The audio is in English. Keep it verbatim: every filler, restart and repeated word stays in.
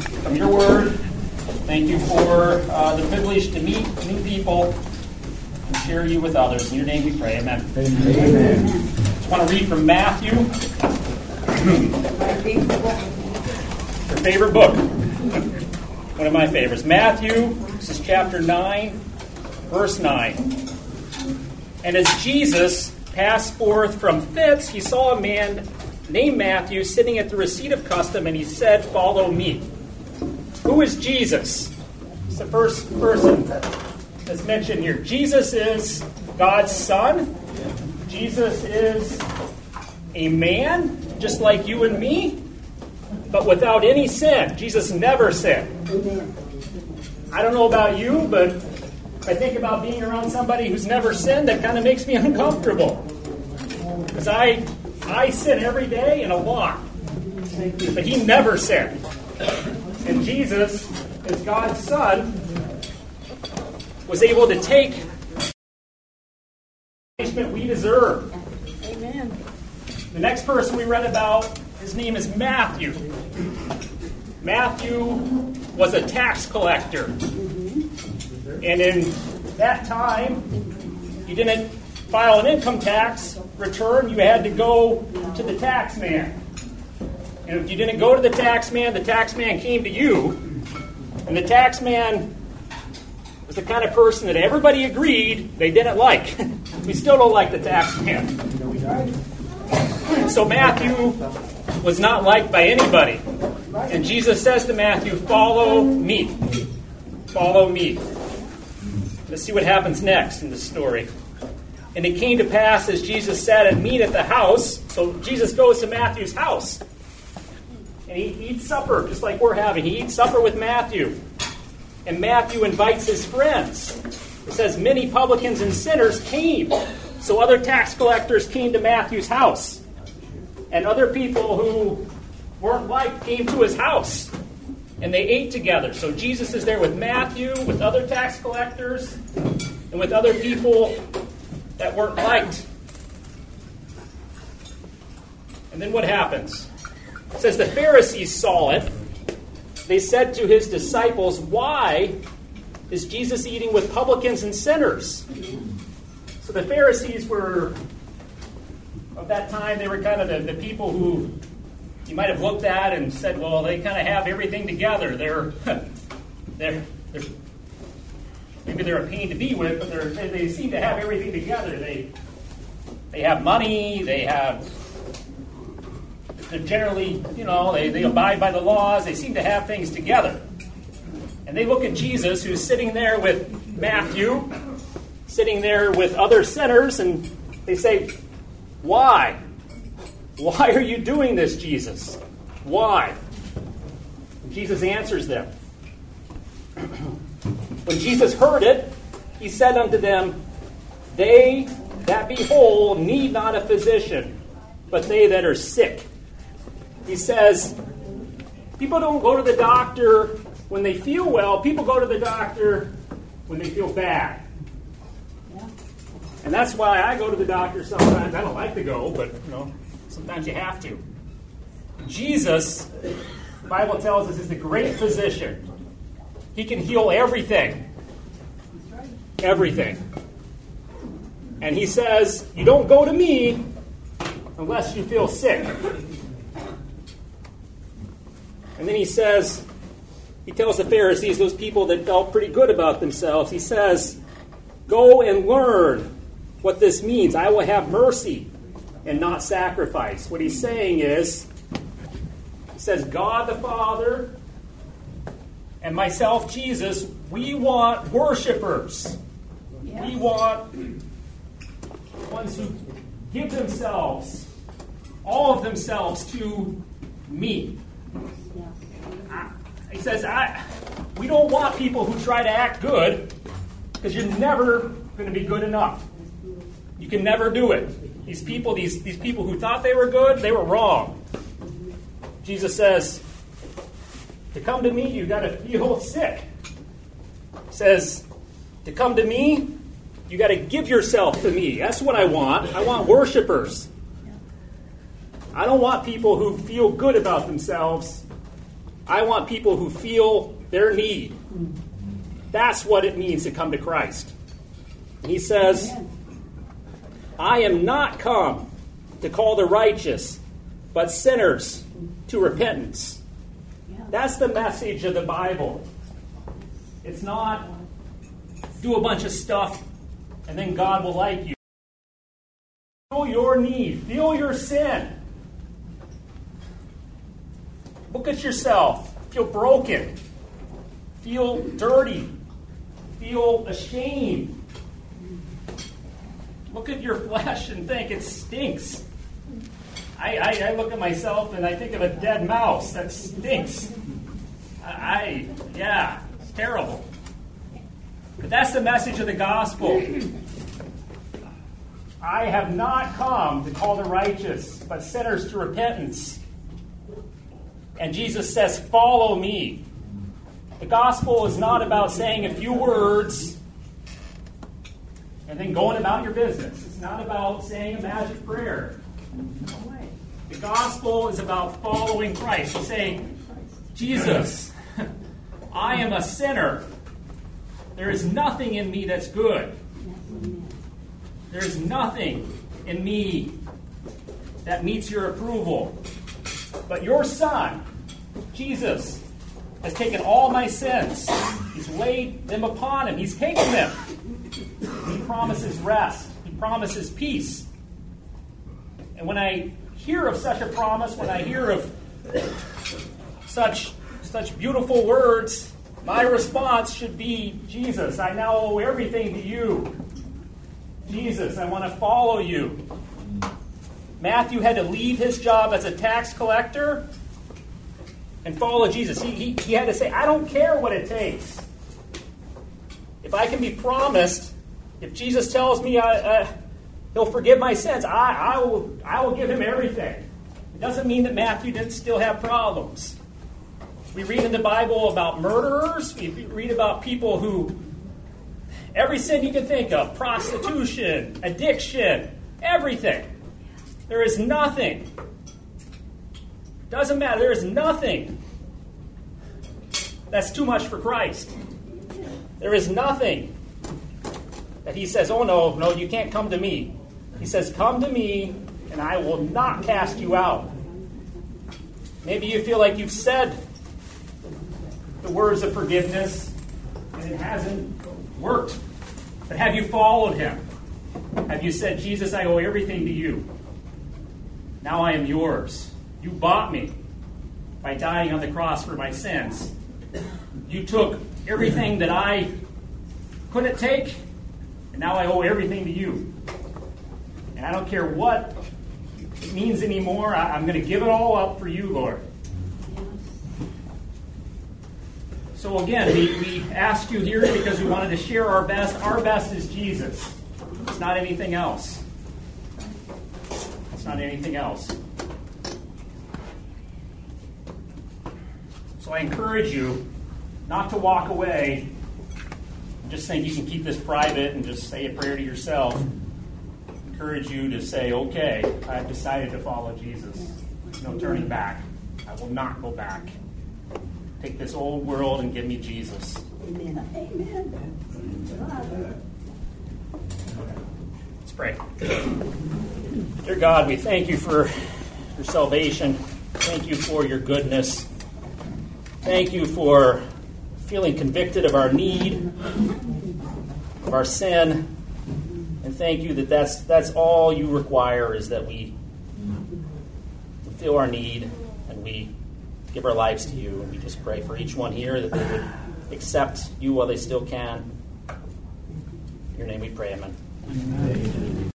from your word. Thank you for uh, the privilege to meet new people and share you with others. In your name we pray. Amen. Amen. Amen. I just want to read from Matthew. Your favorite book. One of my favorites. Matthew, this is chapter nine, verse nine. And as Jesus passed forth from thence, he saw a man named Matthew sitting at the receipt of custom, and he said, "Follow me." Who is Jesus? It's the first person that's mentioned here. Jesus is God's Son. Jesus is a man, just like you and me, but without any sin. Jesus never sinned. I don't know about you, but if I think about being around somebody who's never sinned, that kind of makes me uncomfortable. Because I, I sin every day and a lot. But he never sinned. And Jesus, as God's Son, was able to take the punishment we deserve. Amen. The next person we read about, his name is Matthew. Matthew was a tax collector. And in that time, you didn't file an income tax return, you had to go to the tax man. And if you didn't go to the tax man, the tax man came to you. And the tax man was the kind of person that everybody agreed they didn't like. We still don't like the tax man. So Matthew was not liked by anybody. And Jesus says to Matthew, "Follow me. Follow me." Let's see what happens next in the story. And it came to pass as Jesus sat at meat at the house. So Jesus goes to Matthew's house. And he eats supper, just like we're having. He eats supper with Matthew. And Matthew invites his friends. It says, many publicans and sinners came. So other tax collectors came to Matthew's house. And other people who weren't liked came to his house. And they ate together. So Jesus is there with Matthew, with other tax collectors, and with other people that weren't liked. And then what happens? It says the Pharisees saw it. They said to his disciples, "Why is Jesus eating with publicans and sinners?" So the Pharisees were, of that time, they were kind of the, the people who you might have looked at and said, well, they kind of have everything together. They're, they're, they're maybe they're a pain to be with, but they're, they, they seem to have everything together. They, they have money. They have... They're generally, you know, they, they abide by the laws. They seem to have things together. And they look at Jesus, who's sitting there with Matthew, sitting there with other sinners, and they say, "Why? Why are you doing this, Jesus? Why?" And Jesus answers them. When Jesus heard it, he said unto them, "They that be whole need not a physician, but they that are sick." He says, people don't go to the doctor when they feel well. People go to the doctor when they feel bad. And that's why I go to the doctor sometimes. I don't like to go, but you know, sometimes you have to. Jesus, the Bible tells us, is the great physician. He can heal everything. Everything. And he says, you don't go to me unless you feel sick. And then he says, he tells the Pharisees, those people that felt pretty good about themselves, he says, go and learn what this means. I will have mercy and not sacrifice. What he's saying is, he says, God the Father and myself, Jesus, we want worshipers. Yeah. We want ones who give themselves, all of themselves to me. I, he says, I, we don't want people who try to act good, because you're never going to be good enough. You can never do it. These people, these, these people who thought they were good, they were wrong. Jesus says, to come to me, you've got to feel sick. He says, to come to me, you got to give yourself to me. That's what I want. I want worshipers. I don't want people who feel good about themselves. I want people who feel their need. That's what it means to come to Christ. He says, I am not come to call the righteous, but sinners to repentance. That's the message of the Bible. It's not do a bunch of stuff and then God will like you. Feel your need. Feel your sin. Look at yourself. Feel broken. Feel dirty. Feel ashamed. Look at your flesh and think it stinks. I, I, I look at myself and I think of a dead mouse. That stinks. I, I yeah, it's terrible. But that's the message of the gospel. I have not come to call the righteous, but sinners to repentance. And Jesus says, follow me. The gospel is not about saying a few words and then going about your business. It's not about saying a magic prayer. The gospel is about following Christ. You say, Jesus, I am a sinner. There is nothing in me that's good. There is nothing in me that meets your approval. But your Son, Jesus, has taken all my sins. He's laid them upon him. He's taken them. He promises rest. He promises peace. And when I hear of such a promise, when I hear of such, such beautiful words, my response should be, Jesus, I now owe everything to you. Jesus, I want to follow you. Matthew had to leave his job as a tax collector and follow Jesus. He, he, he had to say, I don't care what it takes. If I can be promised, if Jesus tells me I, uh, he'll forgive my sins, I, I, will, I will give him everything. It doesn't mean that Matthew didn't still have problems. We read in the Bible about murderers. We read about people who, every sin you can think of, prostitution, addiction, everything. There is nothing. Doesn't matter. There is nothing that's too much for Christ. There is nothing that he says, oh no, no, you can't come to me. He says, come to me and I will not cast you out. Maybe you feel like you've said the words of forgiveness and it hasn't worked. But have you followed him? Have you said, Jesus, I owe everything to you. Now I am yours. You bought me by dying on the cross for my sins. You took everything that I couldn't take, and now I owe everything to you. And I don't care what it means anymore. I, I'm going to give it all up for you, Lord. So again, we, we asked you here because we wanted to share our best. Our best is Jesus. It's not anything else. It's not anything else. So I encourage you not to walk away and just think you can keep this private and just say a prayer to yourself. I encourage you to say, okay, I've decided to follow Jesus. There's no turning back. I will not go back. Take this old world and give me Jesus. Amen. Amen. Let's pray. Dear God, we thank you for your salvation. Thank you for your goodness. Thank you for feeling convicted of our need, of our sin. And thank you that that's, that's all you require is that we feel our need and we give our lives to you. And we just pray for each one here that they would accept you while they still can. In your name we pray, amen. Amen.